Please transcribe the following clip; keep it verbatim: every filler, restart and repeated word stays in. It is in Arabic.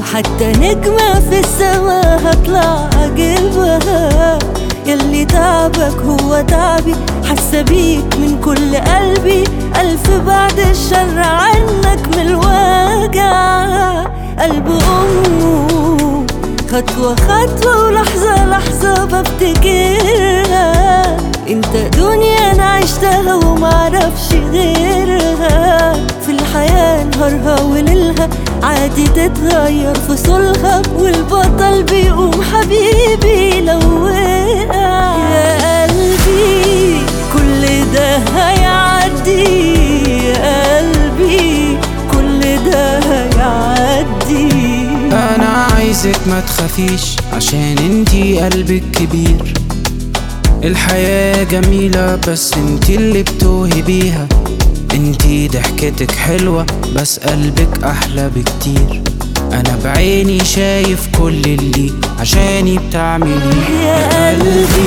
حتى نجمة في السما هطلع أجيبها. ياللي تعبك هو تعبي، حاسة بيك من كل قلبي. ألف بعد الشر عنك من الوجع. قلب أمه خطوة خطوة ولحظة لحظة بفتكرها. انت دنيا انا عشتها ومعرفش غيرها. في الحياة نهارها وليلها عادي تتغير فصولها، والبطل بيقوم حبيبي لو وقع. يا قلبي كل ده هيعدي، يا قلبي كل ده هيعدي. انا عايزك ما تخافيش عشان انتي قلبك كبير. الحياة جميلة بس انتي اللي بتوهي بيها. انتي ضحكتك حلوة بس قلبك احلى بكتير. انا بعيني شايف كل اللي عشاني بتعمليه. يا قلبي